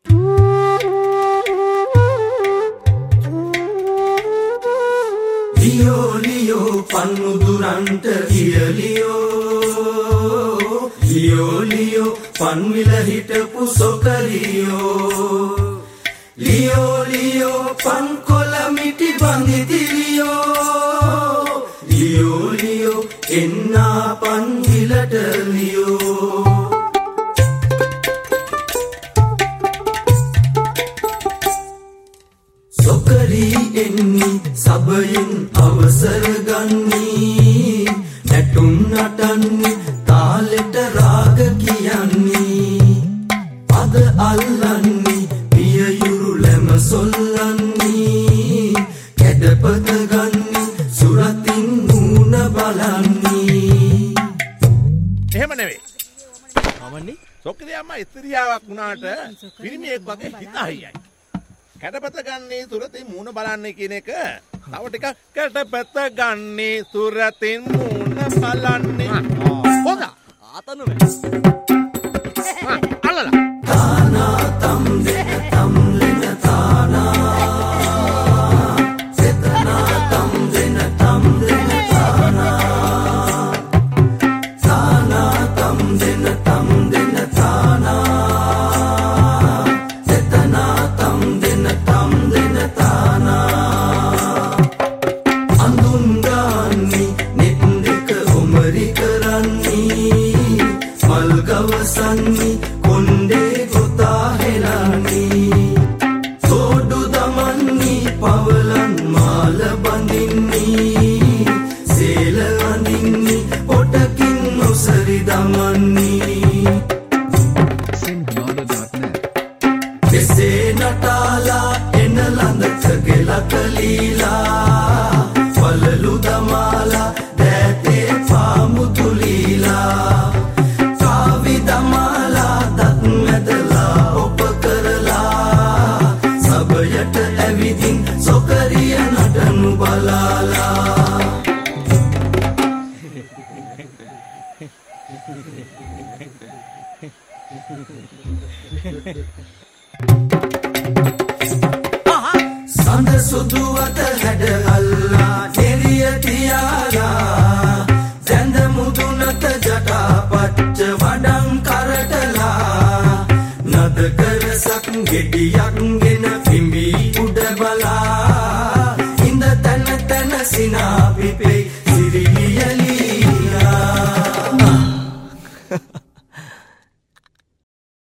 ලියෝ ලියෝ පන්මුදුරන්ට ගියලියෝ ලියෝ ලියෝ පන්විල හිටපු සොකරියෝ ලියෝ ලියෝ පන්කොළ මිටි බඳිතිලියෝ ලියෝ ලියෝ එන්නා පන්විලට ලියෝ සොකරී එන්නි සබයෙන් අවසර ගන්නී නැටුම් නටන්නේ තාලෙට රාග කියන්නේ අද අල්ලන්නේ පියයුරු ලැම සොල්ලන්නේ කැඩපත ගන්නේ සුරතින් මූණ බලන්නේ එහෙම නෙවෙයි මමන්නේ සොකරී අම්මා ඉස්තරියාවක් වුණාට පිරිමියෙක් වගේ හිත හයියයි කැටපත ගන්නේ සුරතින් මූණ බලන්නේ කියන එක තව ටිකක් කැටපත ගන්නේ සුරතින් මූණ බලන්නේ හොඳ ආතනුව අල්ලලා තානා තම් දෙන තම් ලෙන තානා සෙතනා තම් දෙන තම් දෙන තානා තානා තම් දෙන තම් දෙන තානා සෙතනා තම් දෙන තම් දෙන තානා අඳුන් ගාන්නේ නෙත් දෙක උමරි කරන්නේ මල් ගවසන්නේ කොණ්ඩේ ගොතා හෙලන්නේ සෝඩු දමන්නේ පවලන් මාල බඳින්නේ සේල අඳින්නේ පොටකින් නොසරි දමන්නේ කෙසේ නටාලා එන ළඟට ගෙලකලීලා වලලු දමාලා දැතේ පාමුතුලීලා කාවි දමාලා දත් මැදලා ඔප කරලා සබයට ඇවිදින් සොකරිය නටනු බලාලා සඳ සුදු අත හැඩ අල්ලා නෙරිය තියාලා සැඳ මුදුනට ජටා පච්ච වඩම් කරටලා නද කරසක් ගෙඩියක් ගෙන පිඹී උඩ බලා ඉඳ තැන තැන සිනා පිපේ